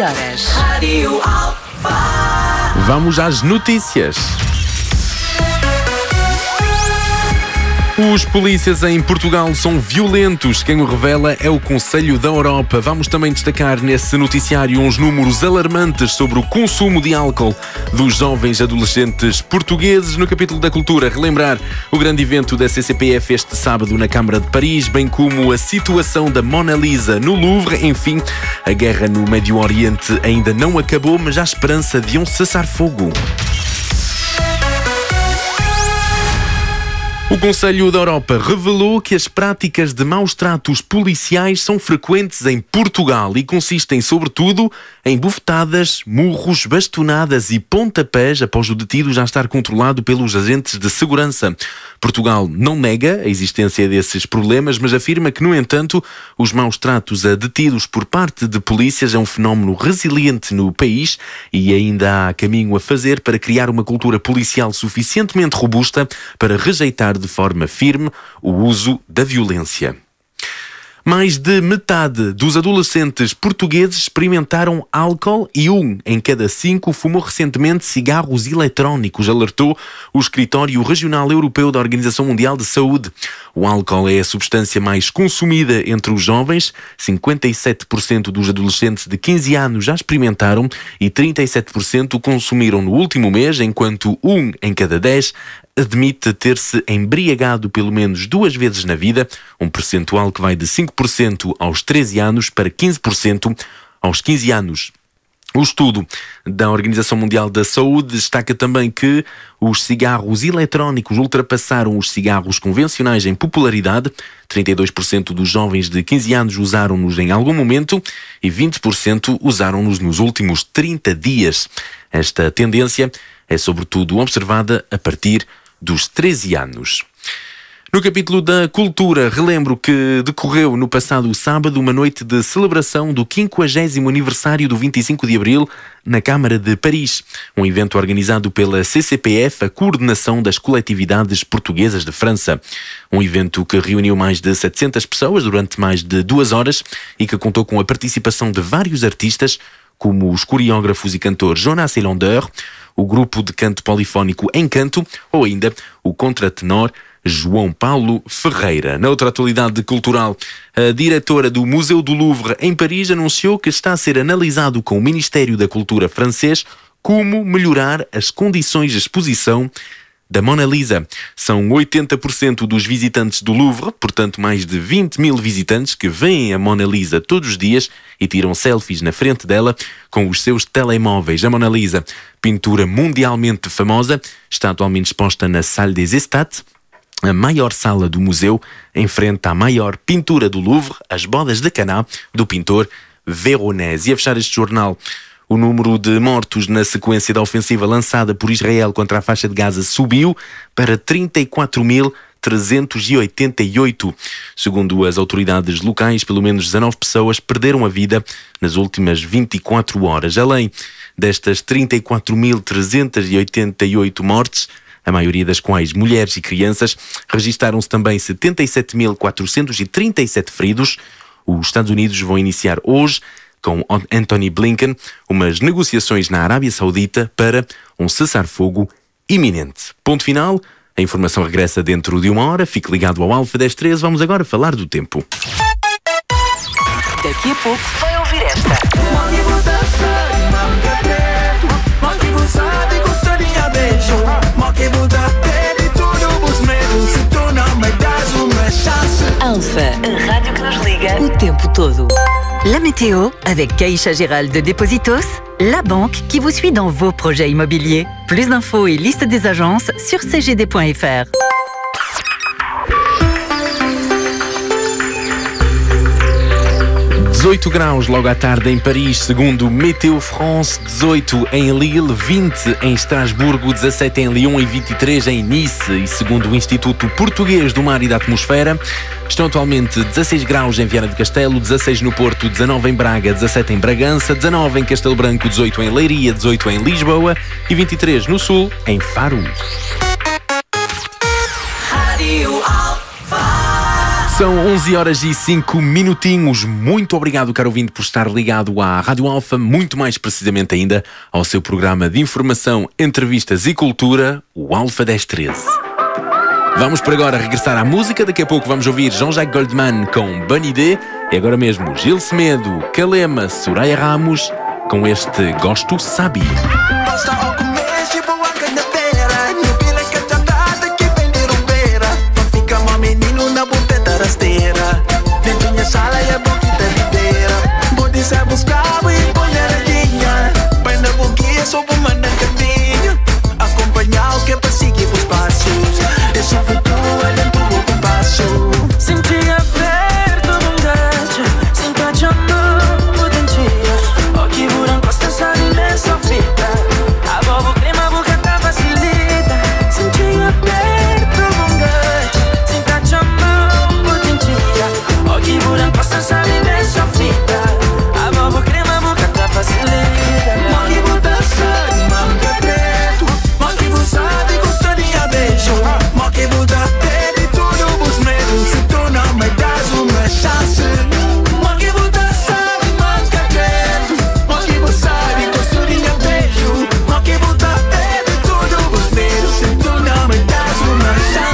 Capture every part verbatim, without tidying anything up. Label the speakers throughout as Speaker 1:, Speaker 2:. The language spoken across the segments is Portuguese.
Speaker 1: horas. Rádio Alfa.
Speaker 2: Vamos às notícias. Os polícias em Portugal são violentos. Quem o revela é o Conselho da Europa. Vamos também destacar nesse noticiário uns números alarmantes sobre o consumo de álcool dos jovens adolescentes portugueses. No capítulo da cultura, relembrar o grande evento da C C P F este sábado na Câmara de Paris, bem como a situação da Mona Lisa no Louvre. Enfim, a guerra no Médio Oriente ainda não acabou, mas há esperança de um cessar-fogo. O Conselho da Europa revelou que as práticas de maus tratos policiais são frequentes em Portugal e consistem, sobretudo, em bufetadas, murros, bastonadas e pontapés após o detido já estar controlado pelos agentes de segurança. Portugal não nega a existência desses problemas, mas afirma que, no entanto, os maus tratos a detidos por parte de polícias é um fenómeno resiliente no país e ainda há caminho a fazer para criar uma cultura policial suficientemente robusta para rejeitar de forma firme o uso da violência. Mais de metade dos adolescentes portugueses experimentaram álcool e um em cada cinco fumou recentemente cigarros eletrónicos, alertou o Escritório Regional Europeu da Organização Mundial de Saúde. O álcool é a substância mais consumida entre os jovens. cinquenta e sete por cento dos adolescentes de quinze anos já experimentaram e trinta e sete por cento consumiram no último mês, enquanto um em cada dez admite ter-se embriagado pelo menos duas vezes na vida, um percentual que vai de cinco por cento aos treze anos para quinze por cento aos quinze anos. O estudo da Organização Mundial da Saúde destaca também que os cigarros eletrónicos ultrapassaram os cigarros convencionais em popularidade. trinta e dois por cento dos jovens de quinze anos usaram-nos em algum momento e vinte por cento usaram-nos nos últimos trinta dias. Esta tendência é sobretudo observada a partir dos treze anos. No capítulo da cultura, relembro que decorreu no passado sábado uma noite de celebração do quinquagésimo aniversário do vinte e cinco de abril na Câmara de Paris, um evento organizado pela C C P F, a Coordenação das Coletividades Portuguesas de França. Um evento que reuniu mais de setecentas pessoas durante mais de duas horas e que contou com a participação de vários artistas, como os coreógrafos e cantores Jonas e Landeur, o grupo de canto polifónico Encanto ou ainda o contratenor João Paulo Ferreira. Na outra atualidade cultural, a diretora do Museu do Louvre em Paris anunciou que está a ser analisado com o Ministério da Cultura francês como melhorar as condições de exposição da Mona Lisa. São oitenta por cento dos visitantes do Louvre, portanto mais de vinte mil visitantes que veem a Mona Lisa todos os dias e tiram selfies na frente dela com os seus telemóveis. A Mona Lisa, pintura mundialmente famosa, está atualmente exposta na Salle des Estats, a maior sala do museu, em frente à maior pintura do Louvre, As Bodas de Caná, do pintor Véronèse. E a fechar este jornal, o número de mortos na sequência da ofensiva lançada por Israel contra a faixa de Gaza subiu para trinta e quatro mil trezentos e oitenta e oito. Segundo as autoridades locais, pelo menos dezanove pessoas perderam a vida nas últimas vinte e quatro horas. Além destas trinta e quatro mil trezentos e oitenta e oito mortes, a maioria das quais mulheres e crianças, registaram-se também setenta e sete mil quatrocentos e trinta e sete feridos. Os Estados Unidos vão iniciar hoje, com Antony Blinken, umas negociações na Arábia Saudita para um cessar-fogo iminente. Ponto final. A informação regressa dentro de uma hora. Fique ligado ao Alfa dez treze. Vamos agora falar do tempo.
Speaker 1: Daqui a pouco vai ouvir esta. Alfa, a rádio que nos liga o tempo todo.
Speaker 3: La météo avec Caixa Geral de Dépôsitos, la banque qui vous suit dans vos projets immobiliers. Plus d'infos et liste des agences sur c g d point f r.
Speaker 2: dezoito graus logo à tarde em Paris, segundo Météo France, dezoito em Lille, vinte em Estrasburgo, dezassete em Lyon e vinte e três em Nice. E segundo o Instituto Português do Mar e da Atmosfera, estão atualmente dezasseis graus em Viana do Castelo, dezasseis no Porto, dezanove em Braga, dezassete em Bragança, dezanove em Castelo Branco, dezoito em Leiria, dezoito em Lisboa e vinte e três no Sul, em Faro.
Speaker 1: Rádio Alfa.
Speaker 2: São onze horas e cinco minutinhos. Muito obrigado, caro ouvinte, por estar ligado à Rádio Alfa, muito mais precisamente ainda ao seu programa de informação, entrevistas e cultura, o Alfa dez treze. Vamos por agora regressar à música. Daqui a pouco vamos ouvir Jean-Jacques Goldman com Bunny D. E agora mesmo Gil Semedo, Calema, Soraya Ramos com este Gosto Sabe.
Speaker 4: Dentro minha sala é boquita inteira. Bode se buscava e põe a radinha. Põe na boquinha só por mandar caminho. Acompanhar o que é para seguir os passos. Deixa flutua dentro do compasso. Sentia perto de um gajo. Se encaixa no potencia. O que buram costa sabe nessa fita. A bobo crema, a boca tá facilita. Sentia perto de um gajo. Se encaixa no potencia. O que buram costa sabe nessa fita. A bobo crema, a boca tá facilita. O que buta sabe, manga preto. O que bu sabe, gostaria beijo. O que buta teve tudo os medos. Se tu não me das uma chance. O que buta sabe, manga preto. O que bu sabe, gostaria beijo. O que buta teve tudo os medos. Se tu não me das uma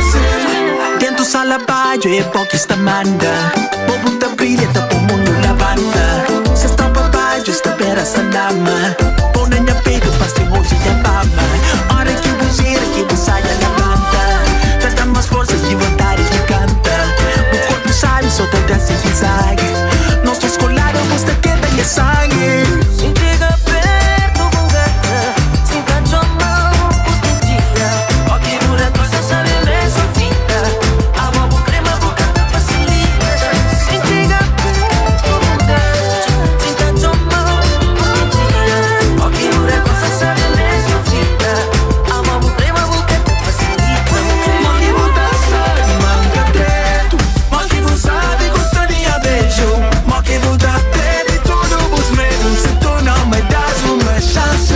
Speaker 4: chance. Dentro sala baixo é pouco esta manda. Bobo tá brilha, tá pro mundo lavanda. Se está pra baixo, está pera essa dama. Põe na minha peito, passa hoje e a fama. Hora que eu gira, que eu saia levanta. Trata mais forças de vontade que canta. O corpo sabe, só tá dessa zigue-zague. Não sou escolado, você queda e é sangue. Se chega perto, com gata. Se encaixa a mão, o dia. O que dura, coisa sabe nessa fita. A bobo crema, a boca tá facilita. Se chega perto, com gata. Se encaixa a mão, o dia. O que dura, coisa sabe nessa fita. A bobo crema, a boca tá facilita. O que buta sabe, manga preto. O que bu sabe, gostaria beijo. O que buta teve tudo os medos. Se tu não me das uma chance.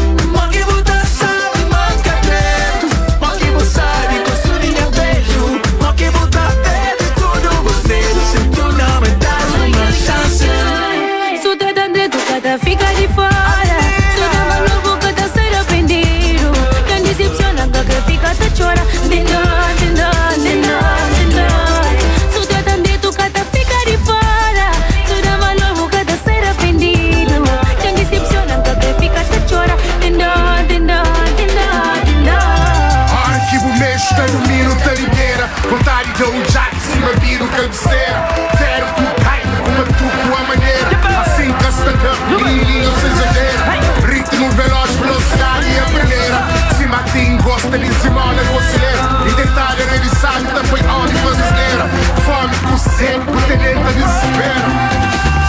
Speaker 4: O que buta sabe, manga preto. O que bu sabe, gostaria beijo. O que buta teve tudo os medos. Se tu não me das uma chance.
Speaker 5: Su te dan de tu cada fica de fora. Su te maluco cada ser arrependido. Quem decepciona que fica te chora. De noite, de noite, de noite, de noite. Su te dan de tu cada fica de fora. Su te maluco cada ser arrependido. Quem decepciona que fica te chora. De noite, de noite, de noite, de noite.
Speaker 6: Arquivo mexe, tenho miro, tenho inteira. Vontade de um já de cima, viro cabeceira. Zero com cai, uma tuco a maneira. Assim que se tenta, menino, não se exagera. Ritmo veloz, velocidade e a primeira. Se matinho, gosta de cima, olha o acelera. E tentar a revisar, também olha e faz asneira. Fome com sede, por ter dentro de desespero.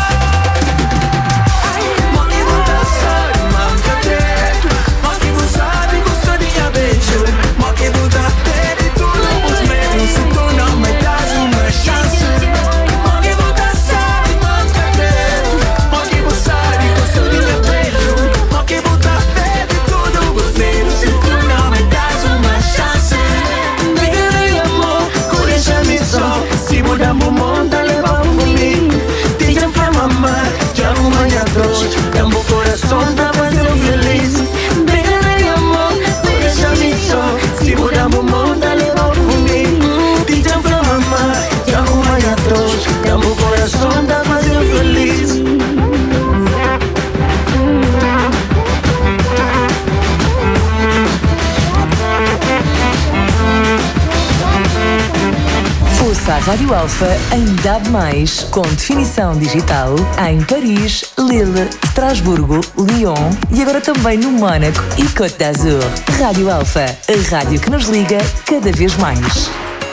Speaker 4: O que buta sabe, manga preto. O que bu sabe, gostaria beijo. O que buta teve tudo os medos. Se tu não me das uma chance. O que buta sabe, manga preto. O que bu sabe, gostaria beijo. O que buta teve tudo os medos. Se tu não me das uma chance. Vira amor, corrija-me só. Se mudamos o mundo, leva comigo. Diga pra mamãe, já arrumei a trouxa. É o meu coração pra fazer feliz. Vira amor, corrija-me só. Se mudamos o mundo, leva comigo. Diga pra mamãe, já arrumei a trouxa. É o meu coração pra fazer feliz.
Speaker 1: Ouça a Rádio Alfa em D A B mais, com definição digital em Paris, Lille, Estrasburgo, Lyon e agora também no Mónaco e Côte d'Azur. Rádio Alfa, a rádio que nos liga cada vez mais.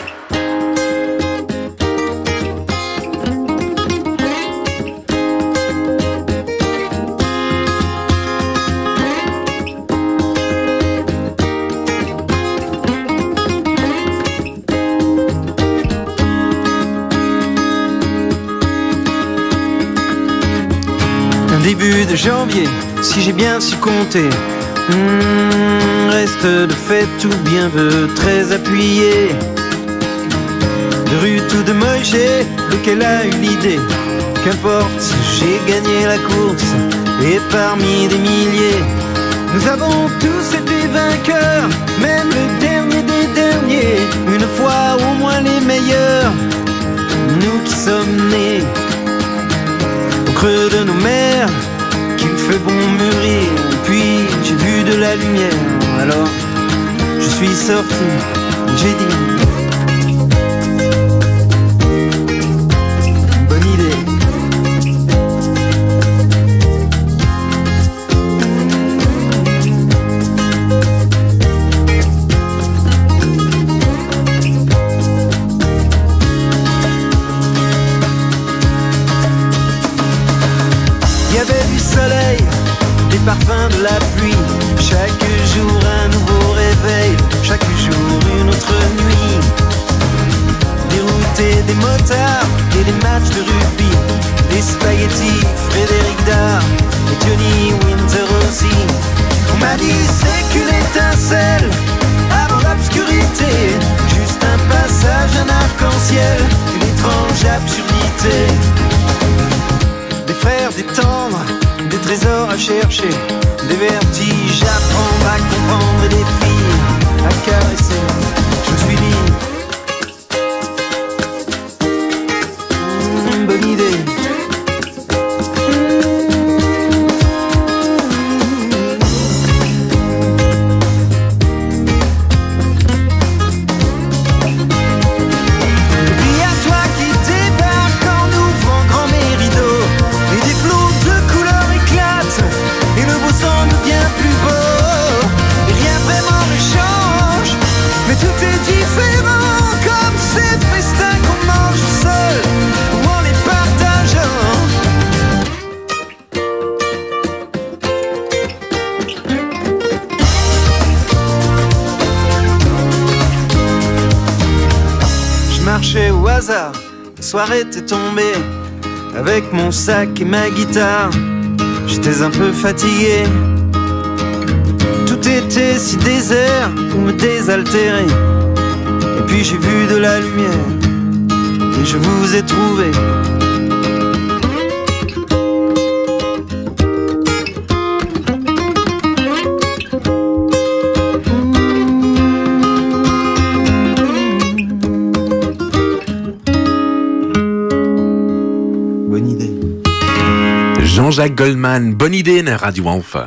Speaker 7: Début de janvier, si j'ai bien su compter, mmh, reste de fait tout bien veut très appuyé. de Ruth ou de Moïse, lequel a eu l'idée. Qu'importe, j'ai gagné la course, et parmi des milliers, nous avons tous été vainqueurs, même le dernier des derniers, une fois au moins les meilleurs. Nous qui sommes nés au creux de nos mers, qu'il fait bon mûrir, puis j'ai vu de la lumière. Alors je suis sorti, j'ai dit bonne idée. Il y avait du soleil, des parfums de la pluie, chaque jour un nouveau réveil, chaque jour une autre nuit. Des routes et des motards et des matchs de rugby, des spaghettis, Frédéric Dard et Johnny Winter aussi. On m'a dit c'est qu'une étincelle avant l'obscurité, juste un passage, un arc-en-ciel, une étrange absurdité. Des frères, des tendres, des trésors à chercher, des vertiges à prendre, à comprendre et des filles à caresser. Je me suis dit mmh, bonne idée. Au hasard, la soirée était tombée, avec mon sac et ma guitare, j'étais un peu fatigué. Tout était si désert pour me désaltérer. Et puis j'ai vu de la lumière, et je vous ai trouvé.
Speaker 2: Jean-Jacques Goldman, bonne idade na Rádio Alfa.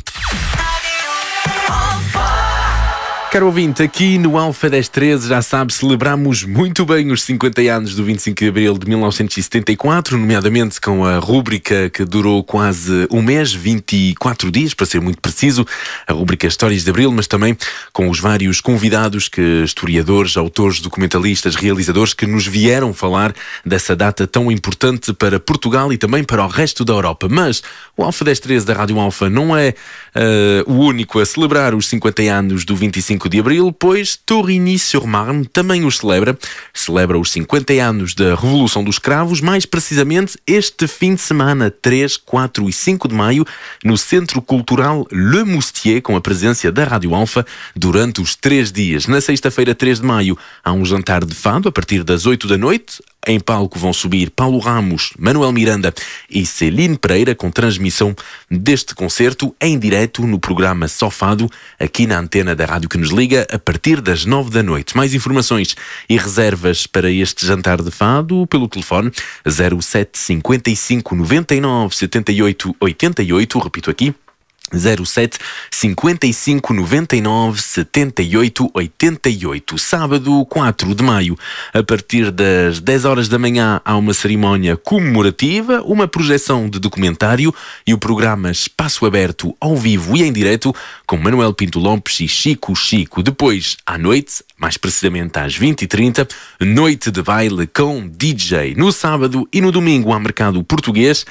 Speaker 2: Caro ouvinte, aqui no Alfa dez treze, já sabe, celebramos muito bem os cinquenta anos do vinte e cinco de Abril de mil novecentos e setenta e quatro, nomeadamente com a rúbrica que durou quase um mês, vinte e quatro dias, para ser muito preciso, a rúbrica Histórias de Abril, mas também com os vários convidados, que historiadores, autores, documentalistas, realizadores, que nos vieram falar dessa data tão importante para Portugal e também para o resto da Europa. Mas o Alfa dez treze da Rádio Alfa não é uh, o único a celebrar os cinquenta anos do vinte e cinco de Abril, pois Torigny-sur-Marne também os celebra. Celebra os cinquenta anos da Revolução dos Cravos, mais precisamente este fim de semana, três, quatro e cinco de maio, no Centro Cultural Le Moustier, com a presença da Rádio Alfa durante os três dias. Na sexta-feira, três de maio, há um jantar de fado a partir das oito da noite. Em palco vão subir Paulo Ramos, Manuel Miranda e Celine Pereira, com transmissão deste concerto em direto no programa Só Fado, aqui na antena da rádio que nos liga, a partir das nove da noite. Mais informações e reservas para este jantar de fado pelo telefone zero sete cinquenta e cinco noventa e nove setenta e oito oitenta e oito, repito aqui, zero sete cinquenta e cinco noventa e nove setenta e oito oitenta e oito. Sábado, quatro de maio, a partir das dez horas da manhã, há uma cerimónia comemorativa, uma projeção de documentário e o programa Espaço Aberto ao vivo e em direto com Manuel Pinto Lopes e Chico Chico. Depois, à noite, mais precisamente às vinte e trinta, noite de baile com D J. No sábado e no domingo há mercado português.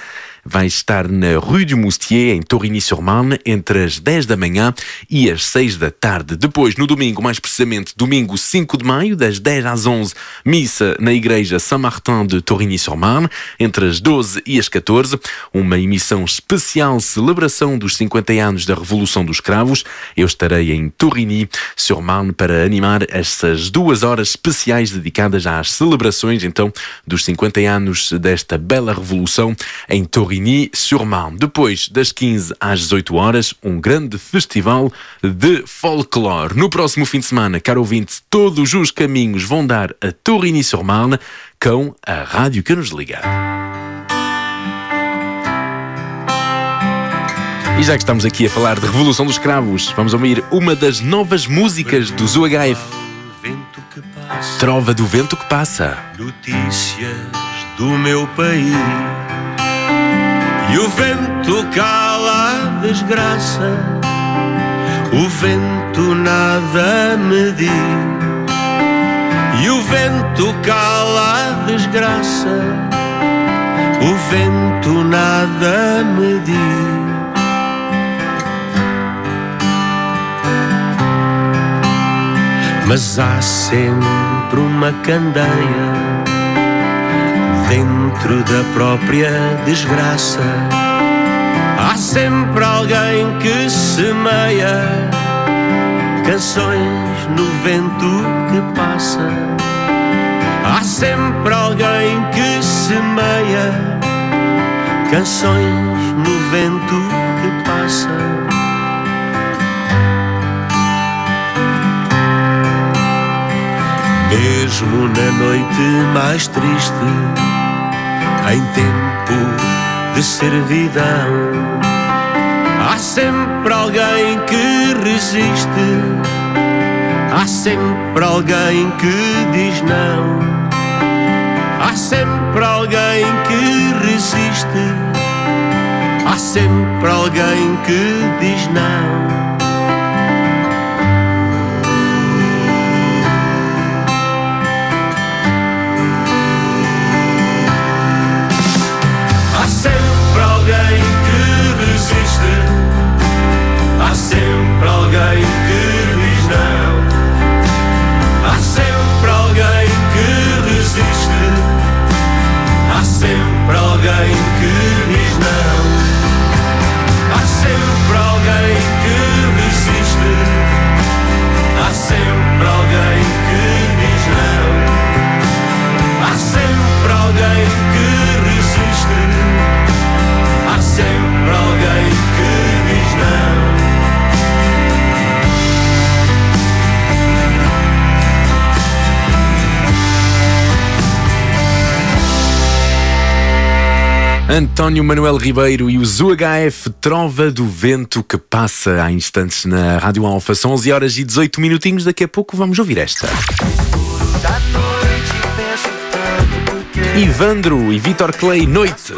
Speaker 2: vai estar na Rue du Moustier, em Torigny-sur-Marne, entre as dez da manhã e as seis da tarde. Depois, no domingo, mais precisamente domingo cinco de maio, das dez às onze, missa na Igreja Saint-Martin de Torigny-sur-Marne, entre as doze e as catorze, uma emissão especial celebração dos cinquenta anos da Revolução dos Cravos. Eu estarei em Torigny-sur-Marne para animar estas duas horas especiais dedicadas às celebrações, então, dos cinquenta anos desta bela revolução em Torigny-sur-Marne. Depois, das quinze às dezoito horas, um grande festival de folclore. No próximo fim de semana, caro ouvinte, todos os caminhos vão dar a Torigny-sur-Marne com a rádio que nos liga. E já que estamos aqui a falar de Revolução dos Cravos, vamos ouvir uma das novas músicas do U H F. Trova do Vento que Passa.
Speaker 8: Notícias do meu país. E o vento cala a desgraça, o vento nada me diz. E o vento cala a desgraça, o vento nada me diz. Mas há sempre uma candeia dentro da própria desgraça. Há sempre alguém que semeia canções no vento que passa. Há sempre alguém que semeia canções no vento que passa. Mesmo na noite mais triste, em tempo de servidão, há sempre alguém que resiste, há sempre alguém que diz não, há sempre alguém que resiste, há sempre alguém que diz não. Há sempre alguém que resiste, há sempre alguém que diz não, há sempre alguém que resiste, há sempre alguém que diz não, há sempre alguém que resiste, há sempre alguém que diz não, há sempre alguém que resiste, há sempre alguém que diz não.
Speaker 2: António Manuel Ribeiro e o U H F, Trova do Vento que Passa, há instantes na Rádio Alfa. São onze horas e dezoito minutinhos, daqui a pouco vamos ouvir esta. Ivandro e Vitor Clay, Noite.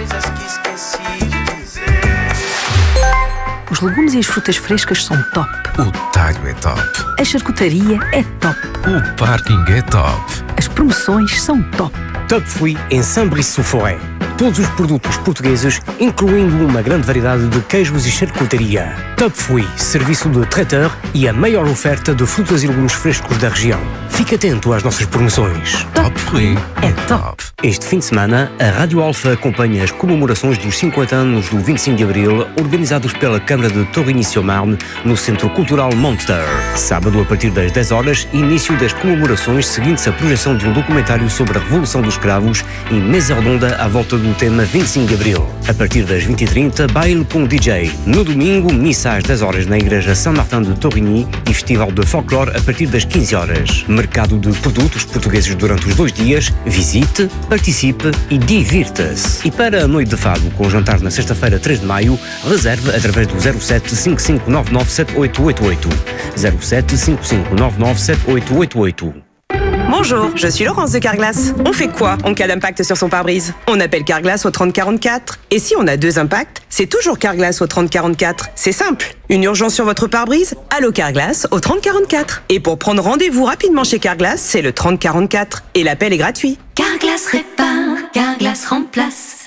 Speaker 9: Os legumes e as frutas frescas são top.
Speaker 10: O talho é top.
Speaker 9: A charcutaria é top.
Speaker 10: O parking é top.
Speaker 9: As promoções são top.
Speaker 11: Top Fruit em Saint-Brice-sous-Forêt. Todos os produtos portugueses, incluindo uma grande variedade de queijos e charcutaria. Top Fruit, serviço de traiteur e a maior oferta de frutas e legumes frescos da região. Fique atento às nossas promoções.
Speaker 10: Top Fruit é top.
Speaker 11: Este fim de semana, a Rádio Alfa acompanha as comemorações dos cinquenta anos do vinte e cinco de Abril, organizados pela Câmara de Torigny-sur-Marne, no Centro Cultural Monster. Sábado, a partir das dez horas, início das comemorações, seguindo-se a projeção de um documentário sobre a Revolução dos Cravos e mesa redonda à volta do tema vinte e cinco de Abril. A partir das vinte e trinta, baile com D J. No domingo, missa às dez horas na Igreja Saint-Martin de Torigny e festival de folclore a partir das quinze horas. Mercado de produtos portugueses durante os dois dias. Visite, participe e divirta-se. E para a noite de fado, com jantar na sexta-feira, três de maio, reserve através do zero sete cinco cinco nove nove sete oito oito oito. zero sete cinco cinco nove nove sete oito oito oito.
Speaker 12: Bonjour, je suis Laurence de Carglass. On fait quoi en cas d'impact sur son pare-brise? On appelle Carglass au trente quarante-quatre. Et si on a deux impacts, c'est toujours Carglass au trente quarante-quatre. C'est simple. Une urgence sur votre pare-brise? Allô Carglass au trente quarante-quatre. Et pour prendre rendez-vous rapidement chez Carglass, c'est le trente quarante-quatre. Et l'appel est gratuit.
Speaker 5: Carglass répare, Carglass remplace.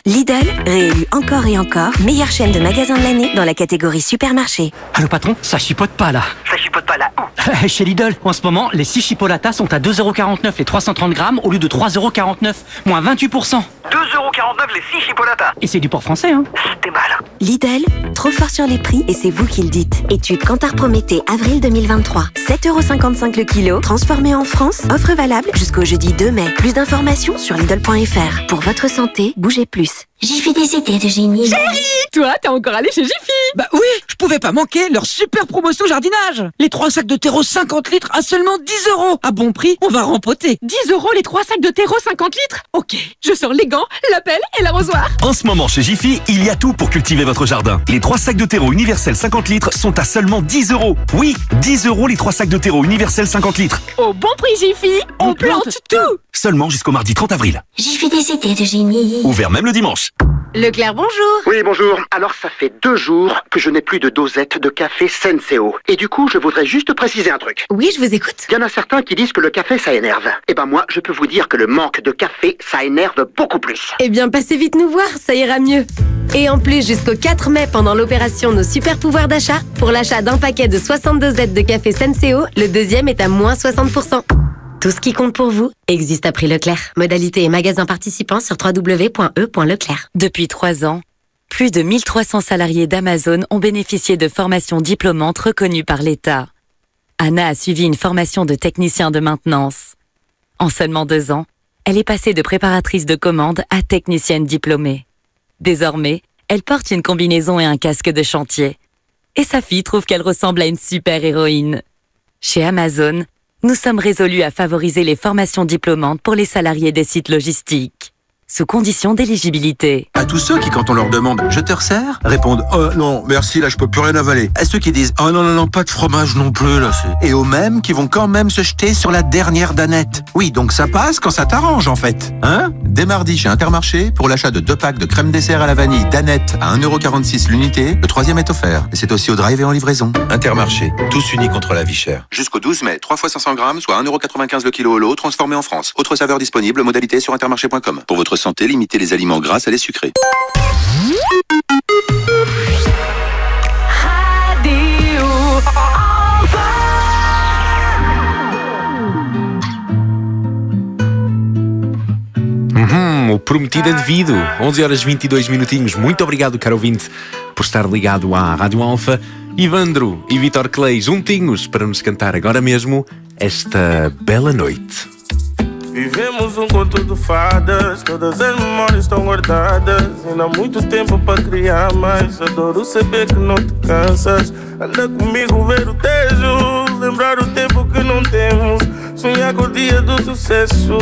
Speaker 13: Lidl, réélu encore et encore, meilleure chaîne de magasins de l'année dans la catégorie supermarché.
Speaker 14: Allô patron, ça chipote pas là.
Speaker 15: Ça chipote pas là où?
Speaker 14: Chez Lidl, en ce moment, les six chipolatas sont à deux euros quarante-neuf les trois cent trente grammes au lieu de trois euros quarante-neuf, moins vingt-huit pour cent.
Speaker 15: deux euros quarante-neuf les six chipolatas.
Speaker 14: Et c'est du port français, hein.
Speaker 15: T'es mal.
Speaker 13: Lidl, trop fort sur les prix et c'est vous qui le dites. Étude Kantar Prométhée, avril deux mille vingt-trois. sept euros cinquante-cinq le kilo, transformé en France, offre valable jusqu'au jeudi deux mai. Plus d'informations sur Lidl point F R. Pour votre santé, bougez plus.
Speaker 16: J'ai fait des idées de génie.
Speaker 17: Chérie, toi, t'es encore allé chez Jiffy?
Speaker 18: Bah oui, je pouvais pas manquer leur super promotion jardinage. Les trois sacs de terreau cinquante litres à seulement dix euros. À bon prix, on va rempoter.
Speaker 17: dix euros les trois sacs de terreau cinquante litres? Ok, je sors les gants, la pelle et l'arrosoir.
Speaker 19: En ce moment, chez Jiffy, il y a tout pour cultiver votre jardin. Les trois sacs de terreau universel cinquante litres sont à seulement dix euros. Oui, dix euros les trois sacs de terreau universel cinquante litres.
Speaker 17: Au bon prix Jiffy, on, on plante, plante tout.
Speaker 19: Seulement jusqu'au mardi trente avril.
Speaker 16: J'ai fait des idées de génie.
Speaker 19: Ouvert même le dimanche.
Speaker 17: Leclerc, bonjour.
Speaker 20: Oui, bonjour. Alors, ça fait deux jours que je n'ai plus de dosette de café Senseo. Et du coup, je voudrais juste préciser un truc.
Speaker 17: Oui, je vous écoute.
Speaker 20: Il y en a certains qui disent que le café, ça énerve. Eh ben moi, je peux vous dire que le manque de café, ça énerve beaucoup plus.
Speaker 17: Eh bien, passez vite nous voir, ça ira mieux. Et en plus, jusqu'au quatre mai, pendant l'opération Nos Super Pouvoirs d'achat, pour l'achat d'un paquet de soixante-deux Z de café Senseo, le deuxième est à moins soixante pour cent. Tout ce qui compte pour vous existe à prix Leclerc. Modalité et magasins participants sur w w w point e point leclerc.
Speaker 21: Depuis trois ans, plus de mille trois cents salariés d'Amazon ont bénéficié de formations diplômantes reconnues par l'État. Anna a suivi une formation de technicien de maintenance. En seulement deux ans, elle est passée de préparatrice de commande à technicienne diplômée. Désormais, elle porte une combinaison et un casque de chantier. Et sa fille trouve qu'elle ressemble à une super-héroïne. Chez Amazon, nous sommes résolus à favoriser les formations diplômantes pour les salariés des sites logistiques, sous condition d'éligibilité.
Speaker 22: À tous ceux qui, quand on leur demande « je te resserre ?» répondent « oh non, merci, là je peux plus rien avaler ». À ceux qui disent « oh non, non, non, pas de fromage non plus, là c'est... » Et aux mêmes qui vont quand même se jeter sur la dernière danette. Oui, donc ça passe quand ça t'arrange en fait. Hein ? Dès mardi chez Intermarché, pour l'achat de deux packs de crème dessert à la vanille danette à un euro quarante-six l'unité, le troisième est offert. Et c'est aussi au drive et en livraison. Intermarché, tous unis contre la vie chère. Jusqu'au douze mai, trois fois cinq cents grammes, soit un euro quatre-vingt-quinze le kilo au lot, transformé en France. Autre saveur disponible, modalité sur intermarché point com. Pour votre santé, limitez les aliments gras à les sucrés.
Speaker 2: Uhum, o prometido é devido. onze horas e vinte e dois minutinhos. Muito obrigado, caro ouvinte, por estar ligado à Rádio Alfa. Ivandro e Vitor Clay juntinhos para nos cantar agora mesmo esta bela noite.
Speaker 23: Vivemos um conto de fadas, todas as memórias estão guardadas. Ainda há muito tempo para criar, mas adoro saber que não te cansas. Anda comigo ver o tejo, lembrar o tempo que não temos, sonhar com o dia do sucesso.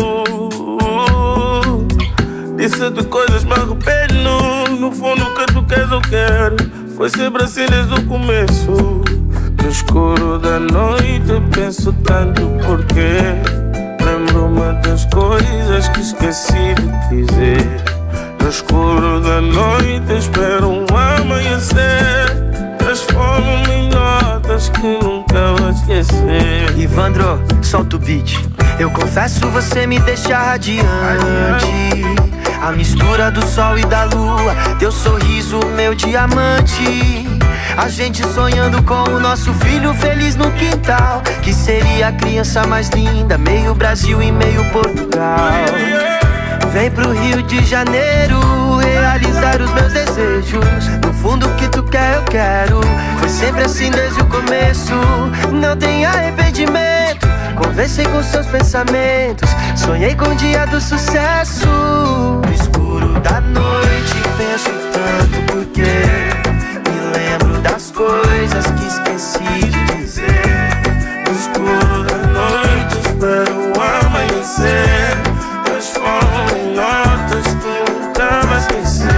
Speaker 23: Disse-te coisas, me arrependo. No fundo o que tu queres eu quero. Foi sempre assim desde o começo. No escuro da noite penso tanto porquê. Lembro-me das coisas que esqueci de dizer. No escuro da noite espero um amanhecer. Transformo-me em notas que nunca vou esquecer.
Speaker 24: Ivandro, solta o beat. Eu confesso, você me deixa radiante. A mistura do sol e da lua, teu sorriso, meu diamante. A gente sonhando com o nosso filho feliz no quintal, que seria a criança mais linda, meio Brasil e meio Portugal. Vem pro Rio de Janeiro realizar os meus desejos. No fundo o que tu quer eu quero. Foi sempre assim desde o começo. Não tem arrependimento. Conversei com seus pensamentos. Sonhei com o dia do sucesso. No escuro da noite penso tanto porque me lembro das coisas que esqueci de dizer.
Speaker 23: No escuro da noite espero o amanhecer. Transformo em notas que nunca vai esquecer.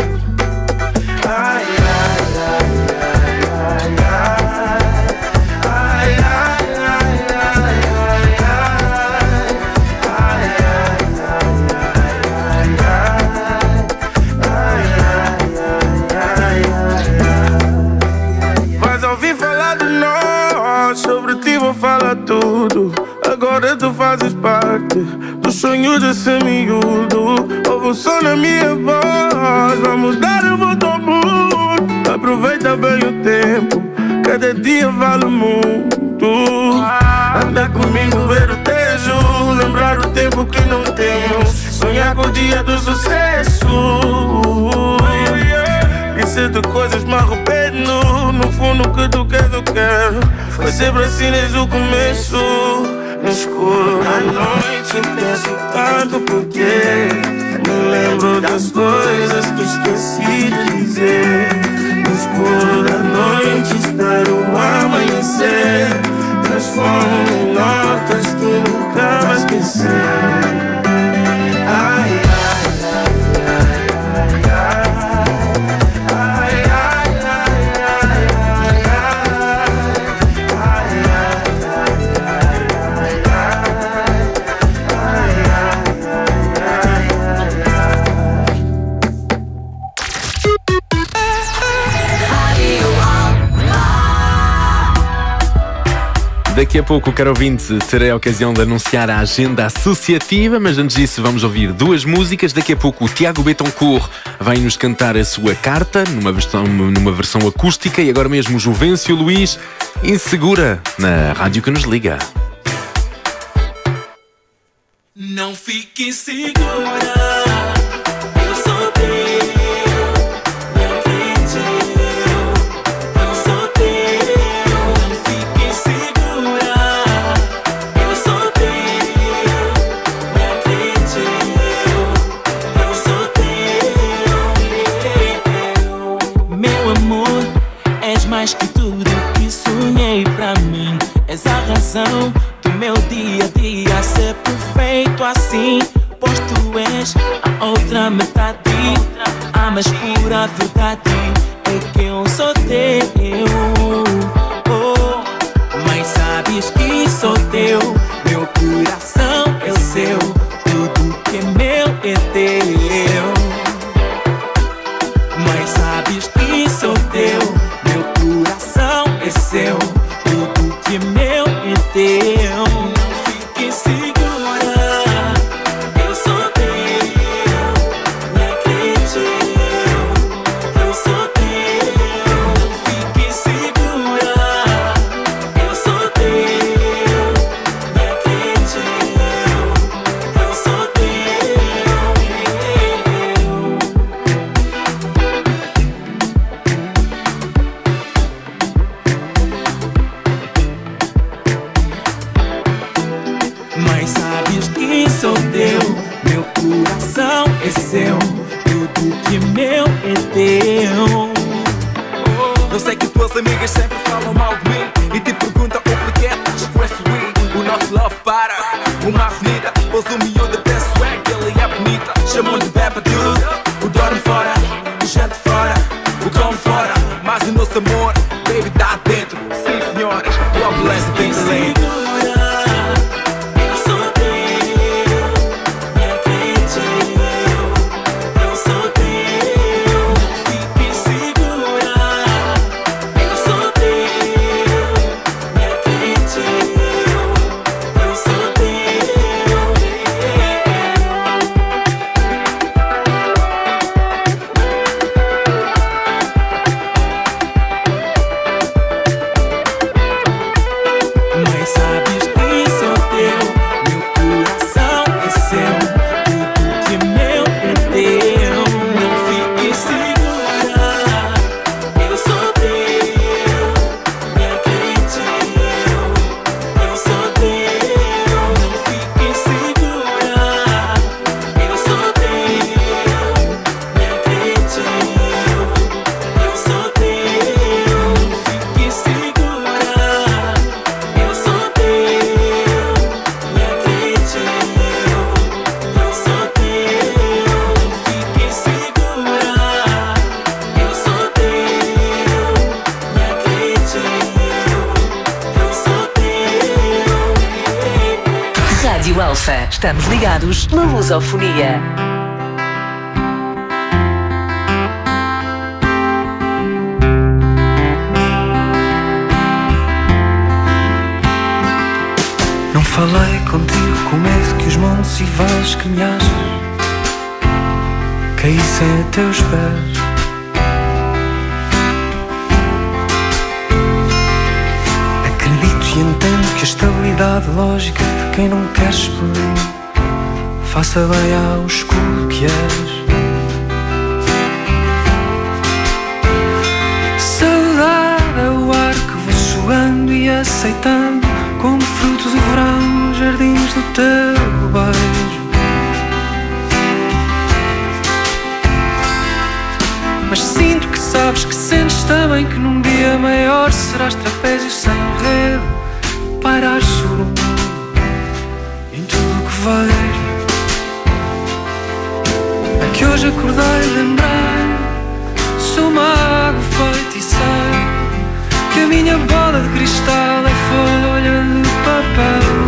Speaker 23: Ai, ai, ai, ai, ai, ai, ai, ai, ai, ai, ai, ai, ai. Vais ouvi falar de nós, sobre ti vou falar tudo. Agora tu fazes parte dos sonhos desse miúdo. Ouve o som na minha voz, vamos dar a volta ao mundo. Aproveita bem o tempo, cada dia vale muito. Anda comigo ver o tejo, lembrar o tempo que não temos, sonhar com o dia do sucesso. Dizer de coisas me arrependo, no fundo o que tu queres eu quero. Foi sempre assim desde o começo. No escuro da noite penso tanto porque me lembro das coisas que esqueci de dizer. No escuro da noite espero o amanhecer, transformo em notas que nunca vai esquecer. Ai,
Speaker 2: Daqui a pouco, caro ouvinte, terei a ocasião de anunciar a agenda associativa, mas antes disso vamos ouvir duas músicas. Daqui a pouco o Tiago Betancourt vai nos cantar a sua carta, numa versão, numa versão acústica, e agora mesmo o Juvencio Luís, Insegura, na rádio que nos liga.
Speaker 1: Não fique insegura.
Speaker 3: Mais que tudo que sonhei pra mim, és a razão do meu dia a dia ser perfeito assim. Pois tu és a outra metade, a mais pura verdade é que eu sou teu. Oh, mas sabes que sou teu, meu coração é seu, tudo que é meu é teu. Mas sabes que sou teu, é seu, tudo que é meu é teu. Não fique insegura, eu sou teu, me acredito, eu sou teu. Não fique insegura, eu sou teu, me acredito, eu sou teu. Sou teu, meu coração é seu, tudo que é meu é teu.
Speaker 4: Eu sei que tuas amigas sempre falam mal de mim e te perguntam o porquê estás com esse swing. O nosso love para uma avenida, pois o miúdo tem swag, ele é bonita. Chamam de beba dude, o dorme fora, o jante fora, o come fora. Mas o nosso amor, baby, tá dentro. Sim senhoras, o bless tem talento.
Speaker 6: Estamos ligados na Lusofonia.
Speaker 7: Falei contigo com medo que os montes e vales que me achas caíssem a teus pés. Acredito e entendo que a estabilidade lógica de quem não quer explodir faça bem ao escudo que és. Saudade é o ar que vou sugando e aceitando como fruto do verão, os jardins do teu beijo. Mas sinto que sabes que sentes também que num dia maior serás trapézio sem rede, pairar sobre o mundo em tudo o que vejo. É que hoje acordei e lembrei, sou uma água feita e sei que a minha bola de cristal é folha de papel.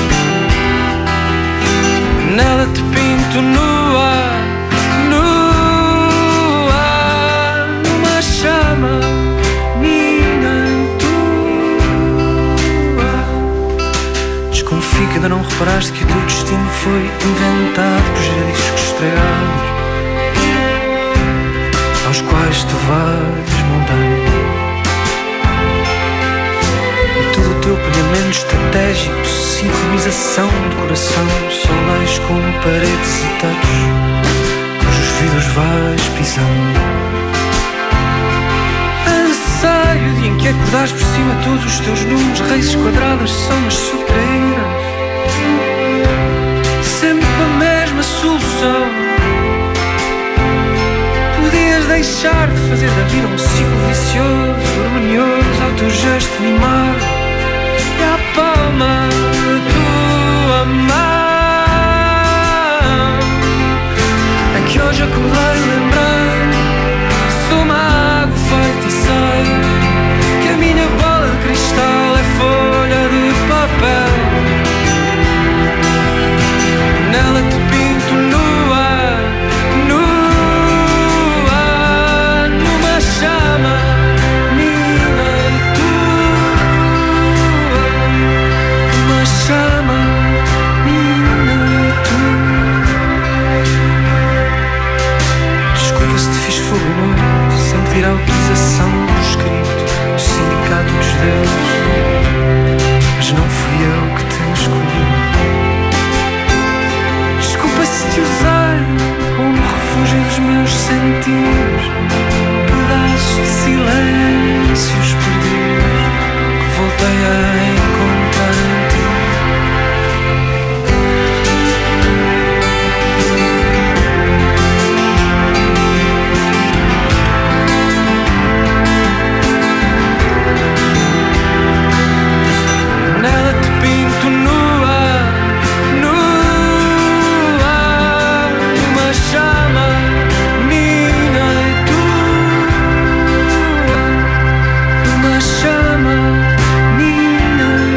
Speaker 7: Nela te pinto nua, nua, numa chama minha e tua. Desconfio que ainda não reparaste que o teu destino foi inventado por discos estragados aos quais tu vais moldando. Todo o teu planeamento estratégico, sincronização de coração, só leis como paredes e tachos cujos vidros vais pisando. Anseio o dia em que acordares por cima todos os teus números, raízes quadradas são as subtraídas, sempre com a mesma solução. Podias deixar de fazer da vida um ciclo vicioso, harmonioso ao teu gesto animado e à palma da tua mão. É que hoje acordei lembrando, sou uma água feita e sei que a minha bola de cristal é folha de papel. Nela te pinto nua, nua, numa chama minha e tua, uma chama minha e tua. Desculpa se te fiz fogo e noite, sem pedir a utilização do escrito do sindicato dos deuses, mas não fui eu que te escolhi. Desculpa se te usei como refúgio dos meus sentidos, pedaços de silêncios perdidos que voltei a encontrar em ti. Nela te pinto nua, nua, numa chama minha e tua, numa chama minha e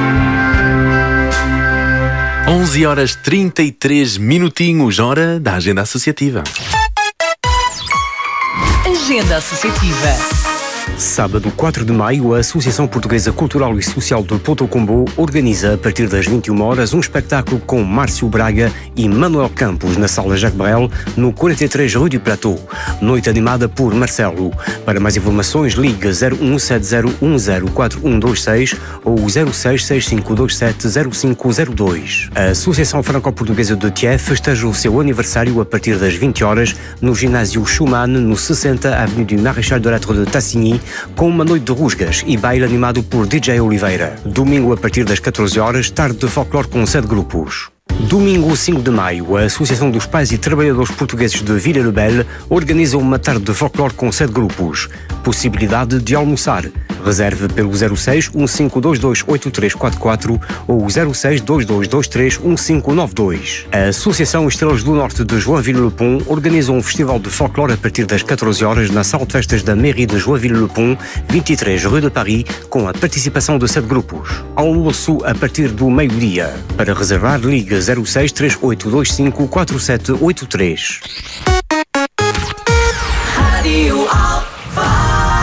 Speaker 7: tua.
Speaker 2: onze horas trinta e três minutinhos, hora da Agenda Associativa.
Speaker 6: Agenda Associativa.
Speaker 11: Sábado quatro de maio, a Associação Portuguesa Cultural e Social do Porto Combo organiza, a partir das vinte e uma horas, um espetáculo com Márcio Braga e Manuel Campos na Sala Jacques Brel, no quarenta e três Rue du Plateau. Noite animada por Marcelo. Para mais informações, ligue zero um sete zero um zero quatro um dois seis ou zero seis seis cinco dois sete zero cinco zero dois. A Associação Franco-Portuguesa de Thiers festeja o seu aniversário a partir das vinte horas no ginásio Schumann, no sessenta Avenue du Maréchal de Lattre de Tassigny, com uma noite de rusgas e baile animado por D J Oliveira. Domingo, a partir das catorze horas, tarde de folclore com sete grupos. Domingo cinco de maio, a Associação dos Pais e Trabalhadores Portugueses de Vila-le-Bel organiza uma tarde de folclore com sete grupos. Possibilidade de almoçar. Reserve pelo zero seis um cinco dois dois oito três quatro quatro ou zero seis dois dois dois três um cinco nove dois. A Associação Estrelas do Norte de Joinville-le-Pont organiza um festival de folclore a partir das catorze horas na Sala de Festas da Mairie de Joinville-le-Pont, vinte e três Rue de Paris, com a participação de sete grupos. Almoço a partir do meio-dia. Para reservar, ligue zero seis três oito dois cinco quatro sete oito três.
Speaker 6: Rádio Alfa.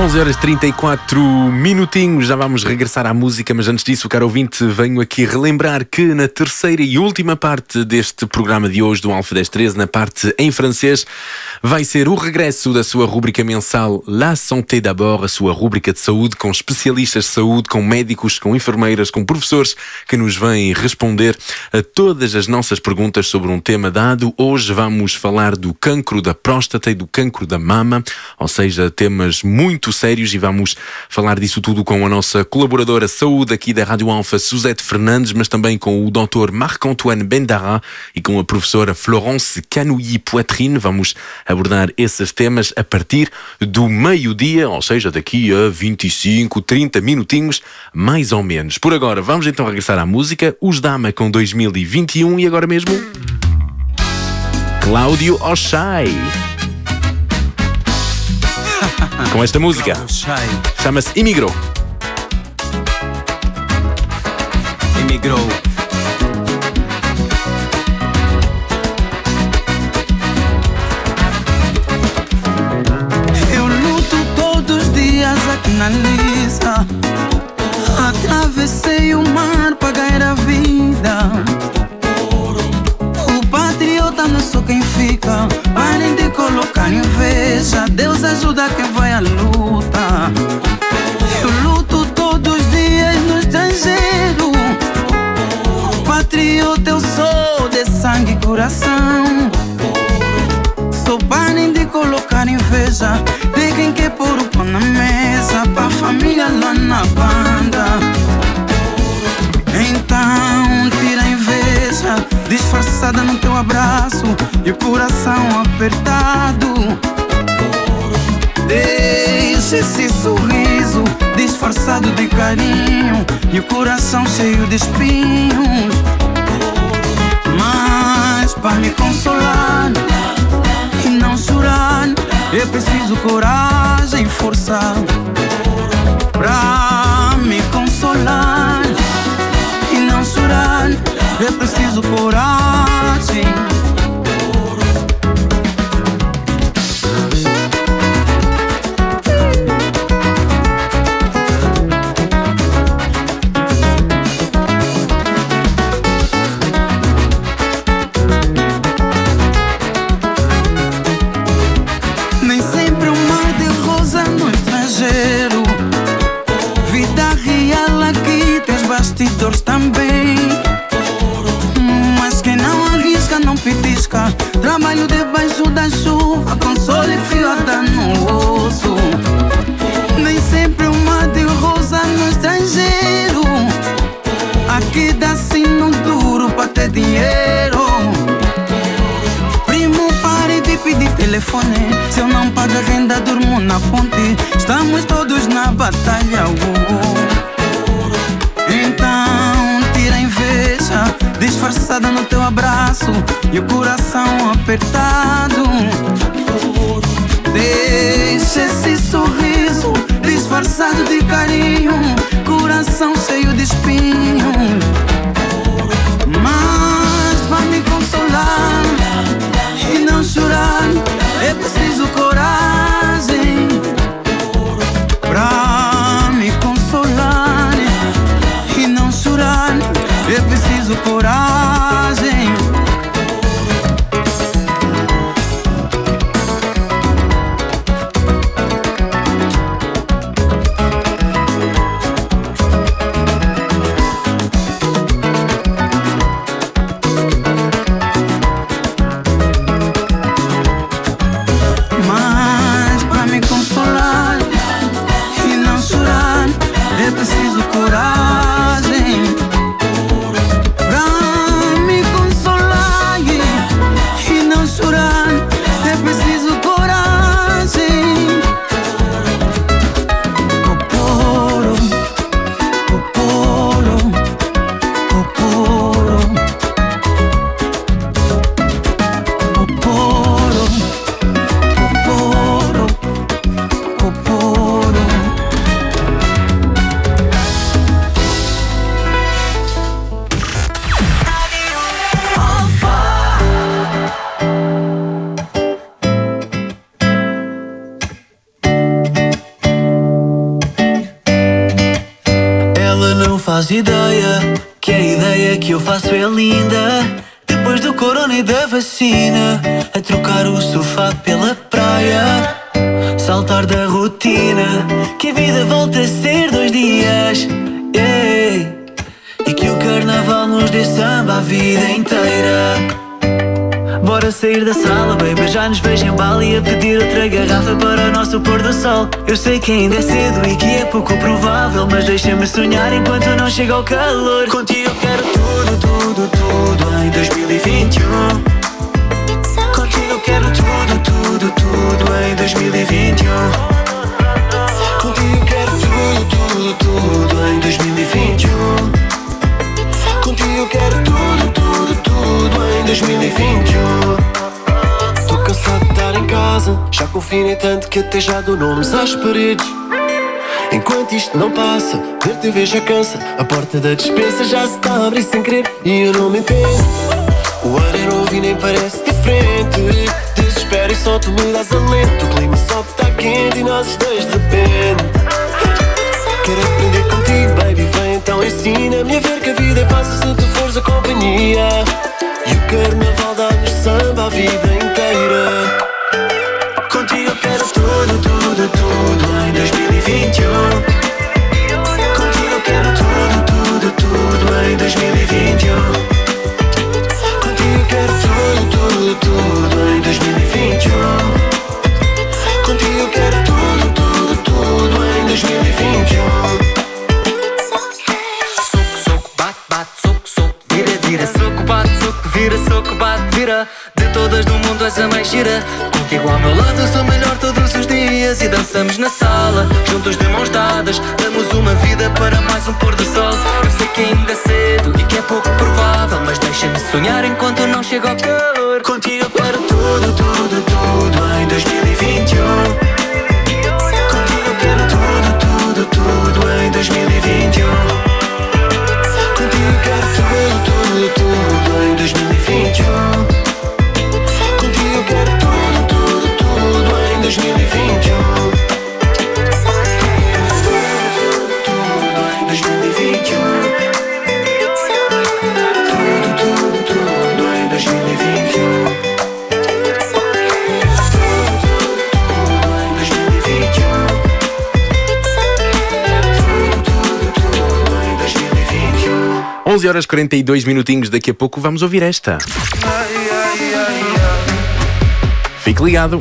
Speaker 2: onze horas e trinta e quatro minutinhos, já vamos regressar à música, mas antes disso, caro ouvinte, venho aqui relembrar que na terceira e última parte deste programa de hoje do Alfa dez treze, na parte em francês, vai ser o regresso da sua rúbrica mensal La Santé d'Abord, a sua rúbrica de saúde, com especialistas de saúde, com médicos, com enfermeiras, com professores, que nos vêm responder a todas as nossas perguntas sobre um tema dado. Hoje vamos falar do cancro da próstata e do cancro da mama, ou seja, temas muito sérios, e vamos falar disso tudo com a nossa colaboradora saúde aqui da Rádio Alfa, Suzete Fernandes, mas também com o doutor Marc-Antoine Bendara e com a professora Florence Canouilly-Poitrine. Vamos abordar esses temas a partir do meio-dia, ou seja, daqui a vinte e cinco, trinta minutinhos, mais ou menos. Por agora, vamos então regressar à música. Os Dama com dois mil e vinte e um, e agora mesmo Cláudio Oshai com esta música, chama-se Imigrou.
Speaker 3: Imigrou. Eu luto todos os dias aqui na lista. Atravessei o mar para ganhar a vida. O patriota não sou quem fica. Parem de colocar inveja. Deus ajuda quem vai à luta. Eu luto todos os dias no estrangeiro. Patriota eu sou, de sangue e coração. Só parem de colocar inveja de quem quer pôr o pão na mesa, pra família lá na banda. Então tira a inveja disfarçada no teu abraço e o coração apertado. Deixa esse sorriso disfarçado de carinho e o coração cheio de espinhos. Mas para me consolar e não chorar, é preciso coragem e força. Pra me consolar e não chorar, é preciso coragem. Nem sempre um mar de rosa no estrangeiro. Vida real aqui, teus bastidores também. Mas quem não arrisca não petisca. Trabalho debaixo da chuva, com sol e frio a dar no osso. Nem sempre um mar de rosa no estrangeiro. Aqui dá sino duro pra ter dinheiro. Primo, pare de pedir telefone. Se eu não pago a renda, durmo na ponte. Estamos todos na batalha. Oh. Então tira a inveja disfarçada no teu abraço e o coração apertado. Deixa esse sorriso disfarçado de carinho, coração cheio de espinhos. Mas para me consolar e não chorar, é preciso coragem. Pra me consolar e não chorar, é preciso coragem.
Speaker 8: faz ideia que a ideia que eu faço é linda. Depois do corona e da vacina, a trocar o sofá pela praia, saltar da rotina, que a vida volta a ser dois dias, yeah. E que o carnaval nos dê samba a vida inteira. Bora sair da sala, baby, já nos vejo em Bali a pedir outra garrafa para o nosso pôr do sol. Eu sei que ainda é cedo e que é pouco provável, mas deixa-me sonhar enquanto não chega o calor. Contigo eu quero tudo, tudo, tudo em dois mil e vinte e um. Contigo eu quero tudo, tudo, tudo em dois mil e vinte e um. Contigo eu quero tudo, tudo, tudo em dois mil e vinte e um. Contigo eu quero tudo, tudo, tudo em dois mil e vinte e um. Tô cansado de estar em casa, já confinei tanto que até já dou nomes às paredes. Enquanto isto não passa, ver T V já cansa, a porta da despensa já se está a abrir sem querer e eu não me entendo. O ar é novo e nem parece diferente. Desespero e só tu me dás alento. O clima só está quente e nós os dois de repente. Quero aprender contigo, baby, vem então ensina-me a ver que a vida é fácil se tu fores a companhia. E o carnaval dá-nos samba a vida inteira. Contigo eu quero tudo, tudo, tudo em dois mil e vinte e um. Contigo eu quero tudo, tudo, tudo em dois mil e vinte e um. Contigo eu quero tudo, tudo, tudo em dois mil e vinte e um. Contigo eu quero tudo, tudo, tudo em dois mil e vinte e um. Soco, soco, bate, bate, soco, soco, vira, vira. Soco, bate, soco, vira, soco, bate, vira. De todas do mundo és a mais gira. Contigo ao meu lado eu sou melhor todos os dias. E dançamos na sala, juntos de mãos dadas. Damos uma vida para mais um pôr do sol. Eu sei que ainda é cedo e que é pouco provável, mas deixa-me sonhar enquanto não chega ao calor. Contigo eu quero tudo, tudo, tudo em dois mil e vinte e um. Contigo eu quero tudo, tudo, tudo em dois mil e vinte e um. Contigo eu quero tudo, tudo, tudo em dois mil e vinte e um. Contigo eu quero tudo, tudo, tudo em dois mil e vinte e um. Tudo, tudo em dois mil e vinte e um. Tudo, tudo, tudo em dois mil e vinte e um.
Speaker 2: onze horas e quarenta e dois minutinhos, daqui a pouco vamos ouvir esta. Fique ligado.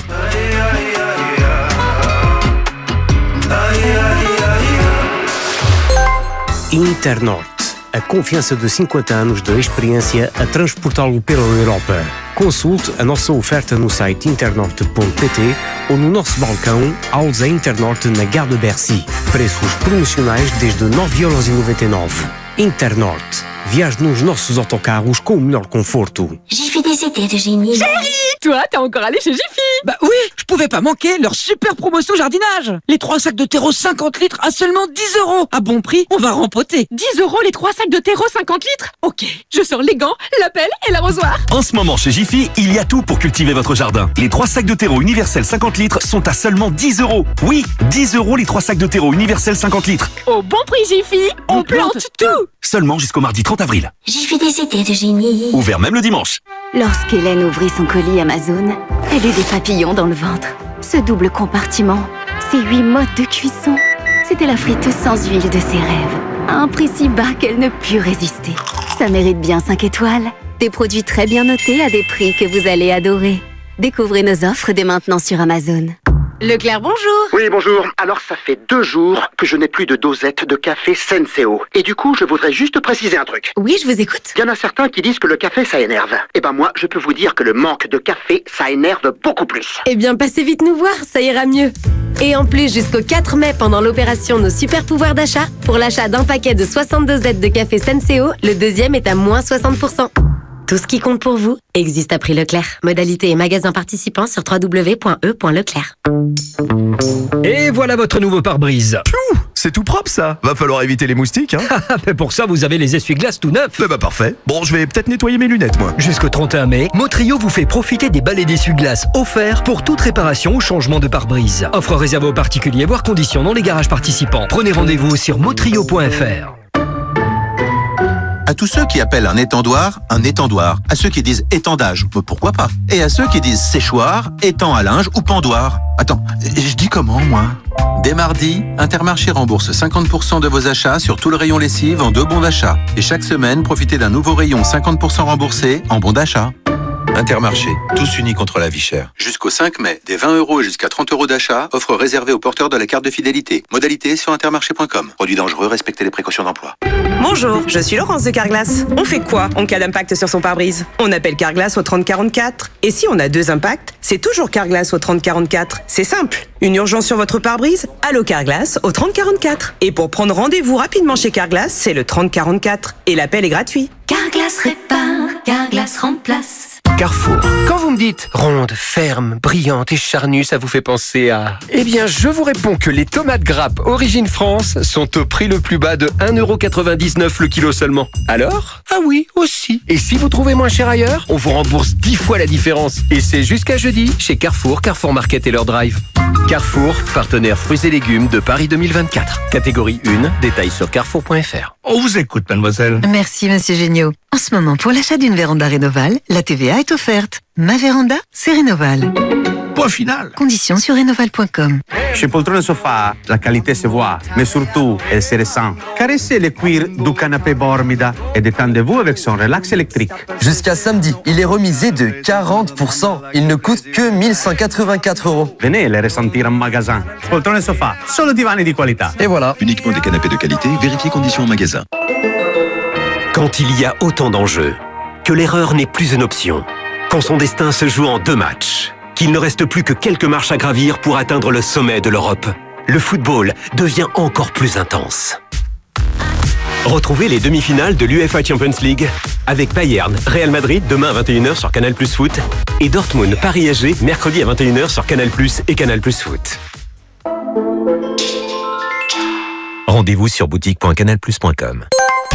Speaker 11: Internorte, a confiança de cinquenta anos de experiência a transportá-lo pela Europa. Consulte a nossa oferta no site internorte ponto pt ou no nosso balcão Alza Internorte na Gare de Bercy. Preços promocionais desde nove euros e noventa e nove. Internorte. Viaje nos nossos autocarros com o melhor conforto.
Speaker 16: J'ai fait des étés de génie.
Speaker 18: Chérie, toi, t'es encore allé chez Jiffy? Bah oui, je pouvais pas manquer leur super promotion jardinage. Les trois sacs de terreau cinquante litres à seulement dix euros. À bon prix, on va rempoter.
Speaker 9: dix euros les trois sacs de terreau cinquante litres? Ok, je sors les gants, la pelle et l'arrosoir.
Speaker 19: En ce moment, chez Jiffy, il y a tout pour cultiver votre jardin. Les trois sacs de terreau universel cinquante litres sont à seulement dix euros. Oui, dix euros les trois sacs de terreau universel cinquante litres.
Speaker 9: Au bon prix Jiffy, on, on plante, plante tout.
Speaker 19: Seulement jusqu'au mardi trente avril.
Speaker 16: J'ai fait des étés de génie.
Speaker 19: Ouvert même le dimanche.
Speaker 13: Lorsqu'Hélène ouvrit son colis Amazon, elle eut des papillons dans le ventre. Ce double compartiment, ces huit modes de cuisson, c'était la friteuse sans huile de ses rêves. À un prix si bas qu'elle ne put résister. Ça mérite bien cinq étoiles. Des produits très bien notés à des prix que vous allez adorer. Découvrez nos offres dès maintenant sur Amazon.
Speaker 17: Leclerc, bonjour.
Speaker 20: Oui, bonjour. Alors, ça fait deux jours que je n'ai plus de dosette de café Senseo. Et du coup, je voudrais juste préciser un truc.
Speaker 17: Oui, je vous écoute.
Speaker 20: Il y en a certains qui disent que le café, ça énerve. Eh ben moi, je peux vous dire que le manque de café, ça énerve beaucoup plus.
Speaker 17: Eh bien, passez vite nous voir, ça ira mieux. Et en plus, jusqu'au quatre mai, pendant l'opération Nos Super Pouvoirs d'achat, pour l'achat d'un paquet de soixante-deux Z de café Senseo, le deuxième est à moins soixante pour cent. Tout ce qui compte pour vous existe à prix Leclerc. Modalité et magasin participants sur w w w point e point leclerc.
Speaker 10: Et voilà votre nouveau pare-brise.
Speaker 12: Piou, c'est tout propre ça. Va falloir éviter les moustiques, hein.
Speaker 10: Mais pour ça, vous avez les essuie-glaces tout neufs.
Speaker 12: Eh bah parfait. Bon, je vais peut-être nettoyer mes lunettes, moi.
Speaker 10: Jusqu'au trente et un mai, Motrio vous fait profiter des balais d'essuie-glaces offerts pour toute réparation ou changement de pare-brise. Offre réservée aux particuliers, voire conditions dans les garages participants. Prenez rendez-vous sur motrio point f r.
Speaker 22: À tous ceux qui appellent un étendoir un étendoir. À ceux qui disent étendage, bah, pourquoi pas. Et à ceux qui disent séchoir, étang à linge ou pendoir. Attends, je dis comment, moi ? Dès mardi, Intermarché rembourse cinquante pour cent de vos achats sur tout le rayon lessive en deux bons d'achat. Et chaque semaine, profitez d'un nouveau rayon cinquante pour cent remboursé en bons d'achat. Intermarché, tous unis contre la vie chère. Jusqu'au cinq mai, des vingt euros et jusqu'à trente euros d'achat, offre réservée aux porteurs de la carte de fidélité. Modalité sur intermarché point com. Produit dangereux, respectez les précautions d'emploi.
Speaker 5: Bonjour, je suis Laurence de Carglass. On fait quoi en cas d'impact sur son pare-brise ? On appelle Carglass au trente quarante-quatre. Et si on a deux impacts, c'est toujours Carglass au trente quarante-quatre. C'est simple. Une urgence sur votre pare-brise ? Allô Carglass au trente quarante-quatre. Et pour prendre rendez-vous rapidement chez Carglass, c'est le trente quarante-quatre. Et l'appel est gratuit.
Speaker 16: Carglass répare, Carglass remplace.
Speaker 14: Carrefour. Quand vous me dites ronde, ferme, brillante et charnue, ça vous fait penser à... Eh bien, je vous réponds que les tomates grappes Origine France sont au prix le plus bas de un euro quatre-vingt-dix-neuf le kilo seulement. Alors ? Ah oui, aussi. Et si vous trouvez moins cher ailleurs, on vous rembourse dix fois la différence. Et c'est jusqu'à jeudi chez Carrefour, Carrefour Market et leur drive. Carrefour, partenaire fruits et légumes de Paris deux mille vingt-quatre. Catégorie un, détails sur carrefour point f r.
Speaker 15: On vous écoute, mademoiselle.
Speaker 21: Merci, monsieur Géniaud. En ce moment, pour l'achat d'une véranda Rénoval, la T V A est offerte. Ma véranda, c'est Rénoval.
Speaker 15: Point final.
Speaker 21: Conditions sur rénoval point com.
Speaker 25: Chez Poltrone Sofa, la qualité se voit, mais surtout, elle se ressent. Caressez le cuir du canapé Bormida et détendez-vous avec son relax électrique.
Speaker 26: Jusqu'à samedi, il est remisé de quarante pour cent. Il ne coûte que mille cent quatre-vingt-quatre euros.
Speaker 25: Venez le ressentir en magasin. Poltrone Sofa, solo divani di qualità.
Speaker 26: Et voilà.
Speaker 27: Uniquement des canapés de qualité, vérifiez conditions en magasin.
Speaker 28: Quand il y a autant d'enjeux, que l'erreur n'est plus une option, quand son destin se joue en deux matchs, qu'il ne reste plus que quelques marches à gravir pour atteindre le sommet de l'Europe, le football devient encore plus intense. Retrouvez les demi-finales de l'UEFA Champions League avec Bayern, Real Madrid demain à vingt et une heures sur Canal Plus Foot et Dortmund, Paris S G mercredi à vingt et une heures sur Canal Plus et Canal Plus Foot. Rendez-vous sur boutique point canal plus point com.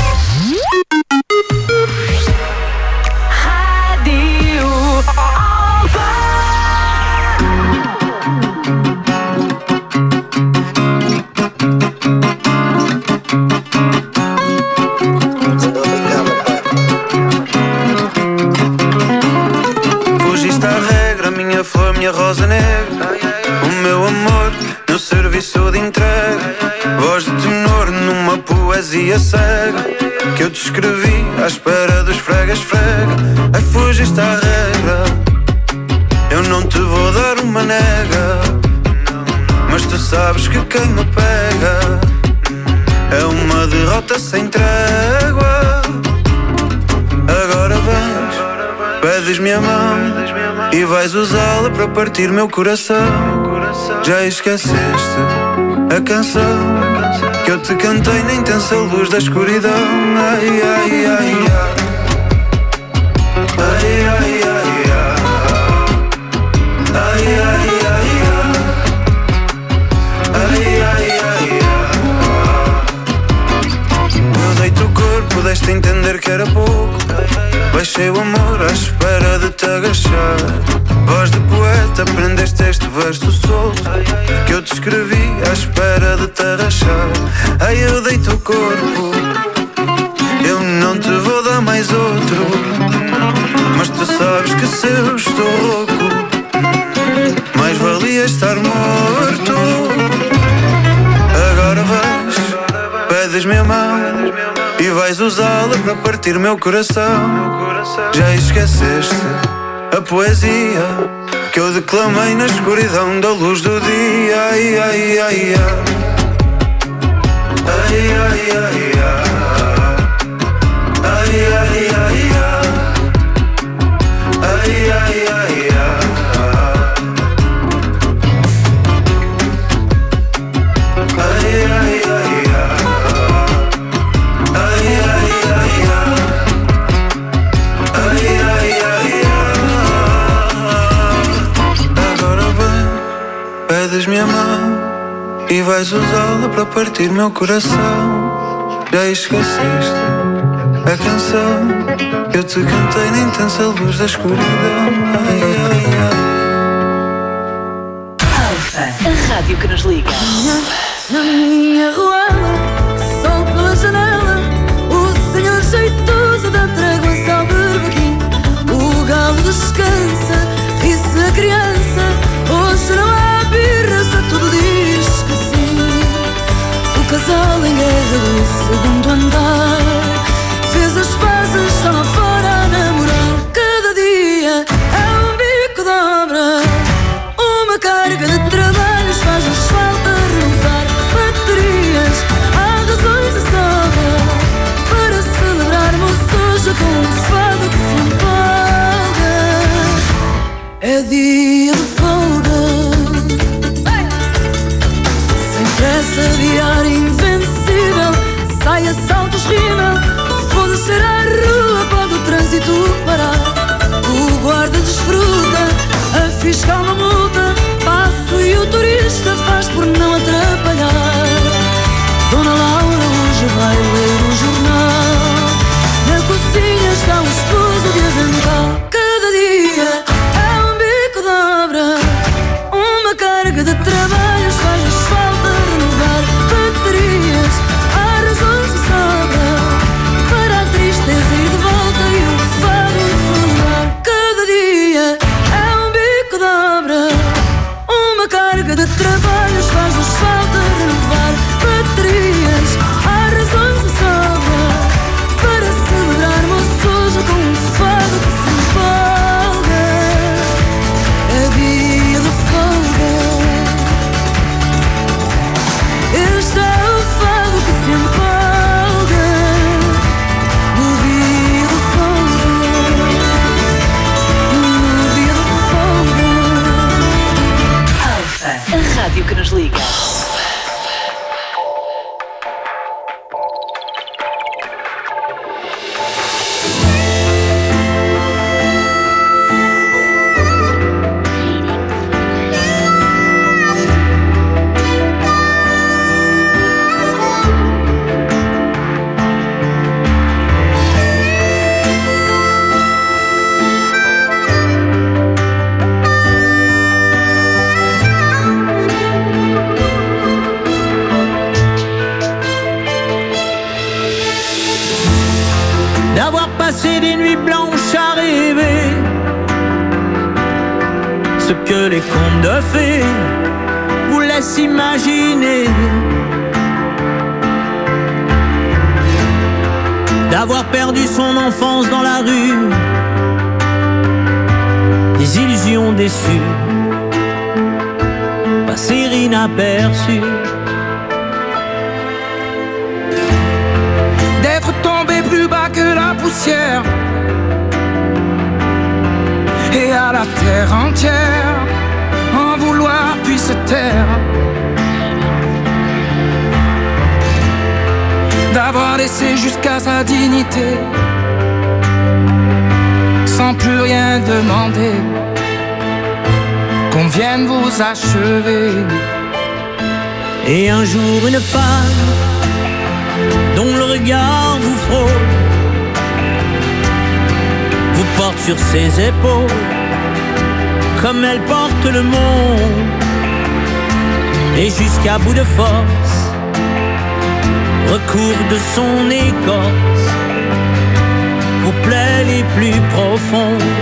Speaker 24: Minha rosa negra, o meu amor no serviço de entrega, voz de tenor numa poesia cega que eu te escrevi à espera dos fregas frega. Ai, fugiste à regra, eu não te vou dar uma nega, mas tu sabes que quem me pega é uma derrota sem trégua. Agora vens, pedes-me a mão e vais usá-la para partir meu coração. Já esqueceste a canção que eu te cantei na intensa luz da escuridão. Ai, ai, ai, ai. Ai, ai, ai, ai. Ai, ai, ai, ai. Ai, ai, ai, ai. Eu dei-te o corpo, deste a entender que era pouco. Baixei o amor à espera de te agachar. Voz de poeta, prendeste este verso solto que eu te escrevi à espera de te arrachar. Ai, eu dei-te o corpo, eu não te vou dar mais outro, mas tu sabes que se eu estou louco, mais valia estar morto. Agora vais, pedes-me a mão e vais usá-la para partir meu coração. Já esqueceste a poesia que eu declamei na escuridão da luz do dia. Ai, ai, ai, ai. Ai, ai, ai, ai. Ai, ai, ai, ai. Ai, ai, ai, ai. Ai, ai, ai. Pedes-me a mão e vais usá-la para partir meu coração. Já esqueceste a canção que eu te cantei na intensa luz da escuridão. Ai, ai,
Speaker 6: ai. A rádio que nos liga.
Speaker 7: Na minha rua, sol pela janela, o senhor jeito do segundo andar. Fez as pazes, está lá fora a namorar. Cada dia é um bico de obra, uma carga de trabalhos, faz-nos falta renovar baterias. Há razões de sobra para celebrarmos hoje com um fado que se empolga. É dia de folga, sem pressa, diário invencível. Saia, saltos, rímel, vou descer à rua, pode o trânsito parar. O guarda desfruta, a fiscal não multa, passo e o turista faz por não atrapalhar. Dona Laura hoje vai ler o jornal, na cozinha está o esposo de avental. Cada dia é um bico de obra, uma carga de trabalhos, faz-nos falta renovar baterias. Há razões de sobra para a tristeza ir de volta e o fado solar. Cada dia é um bico de obra, uma carga de trabalhos, faz-nos falta renovar baterias. Há razões de sobra para celebrarmos hoje com um fado que se empolga. É dia de folga, este é o fado que se empolga. No dia de folga, no dia de folga.
Speaker 6: Alfa, a rádio que nos liga.
Speaker 1: D'avoir passé des nuits blanches à rêver ce que les contes de fées vous laissent imaginer. D'avoir perdu son enfance dans la rue, des illusions déçues, passer inaperçues.
Speaker 7: D'être tombé plus bas que la poussière et à la terre entière en vouloir puis se taire. D'avoir laissé jusqu'à sa dignité sans plus rien demander, qu'on vienne vous achever.
Speaker 1: Et un jour une femme dont le regard vous frôle vous porte sur ses épaules comme elle porte le monde, et jusqu'à bout de force recouvre de son écorce vos plaies les plus profondes.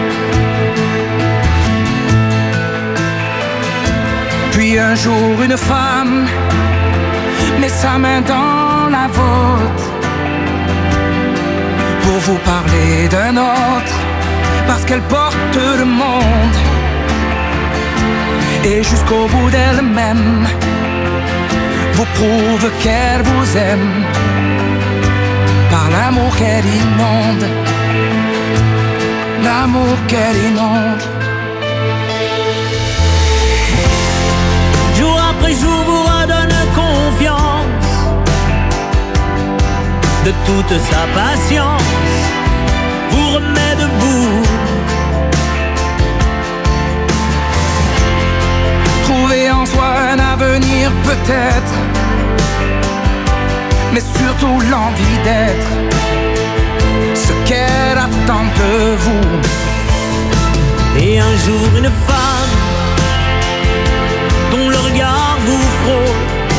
Speaker 7: Puis un jour une femme met sa main dans la vôtre pour vous parler d'un autre, parce qu'elle porte le monde, et jusqu'au bout d'elle-même vous prouve qu'elle vous aime par l'amour qu'elle inonde, l'amour qu'elle inonde.
Speaker 1: Jour après jour vous redonne confiance de toute sa patience, vous remet debout.
Speaker 7: Trouver en soi un avenir peut-être, mais surtout l'envie d'être ce qu'elle attend de vous.
Speaker 1: Et un jour une femme dont le regard vous frôle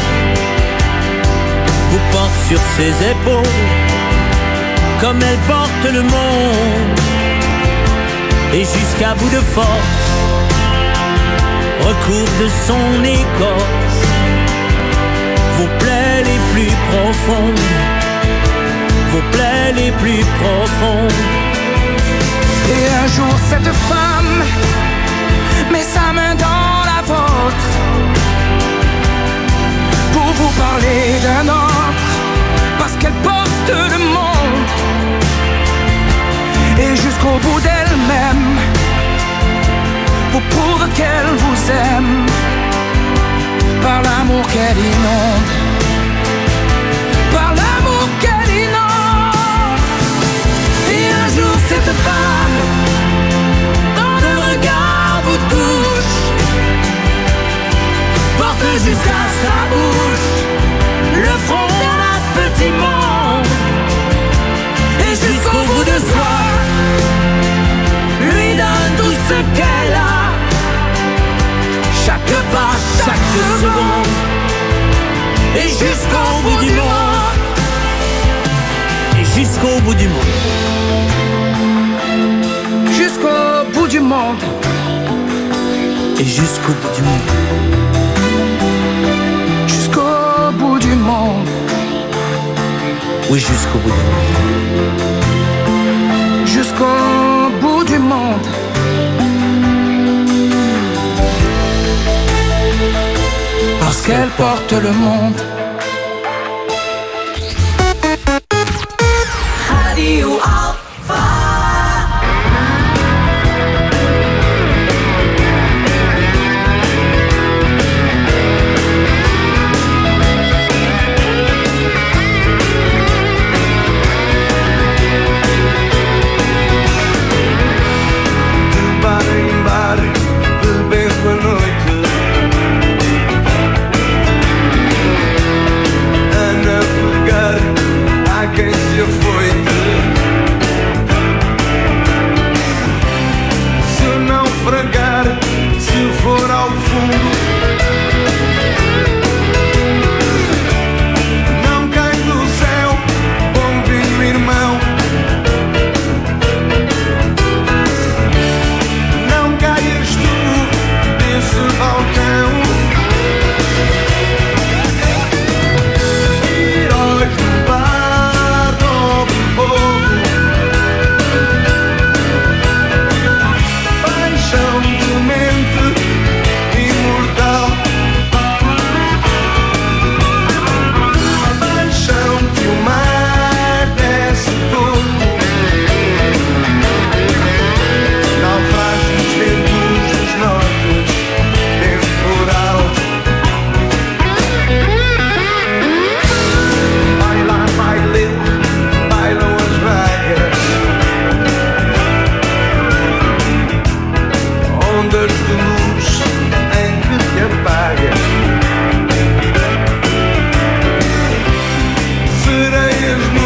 Speaker 1: vous porte sur ses épaules comme elle porte le monde, et jusqu'à bout de force recouvre de son écorce vos plaies les plus profondes, vos plaies les plus profondes.
Speaker 7: Et un jour cette femme met sa main dans la vôtre pour vous parler d'un autre, parce qu'elle porte le monde. Et jusqu'au bout d'elle-même, vous prouve qu'elle vous aime, par l'amour qu'elle inonde, par l'amour qu'elle inonde. Et un jour cette femme, dans le regard vous touche, porte jusqu'à sa bouche le front d'un petit monde. Et jusqu'au bout de soi, lui donne tout ce qu'elle a, chaque pas, chaque seconde. Et jusqu'au bout du monde,
Speaker 1: et jusqu'au bout du monde,
Speaker 7: jusqu'au bout du monde,
Speaker 1: et jusqu'au bout du monde,
Speaker 7: jusqu'au bout du monde.
Speaker 1: Oui, jusqu'au bout du monde,
Speaker 7: jusqu'au bout du monde. Parce qu'elle porte le monde.
Speaker 16: Radio Alpha.
Speaker 7: De bar em bar, bebendo a noite, a navegar, há quem se afoite. Se naufragar, se for ao fundo, não cai do céu, bom vinho, irmão. Não caias tu desse balcão. Heróis do bar, nobre povo, paixão demente, imortal. Paixão que o mar desce todo, naufrágios ventos dos nortes, temporal. Baila, baile, bailam as vagas, ondas de luz em que te apagas, sereias no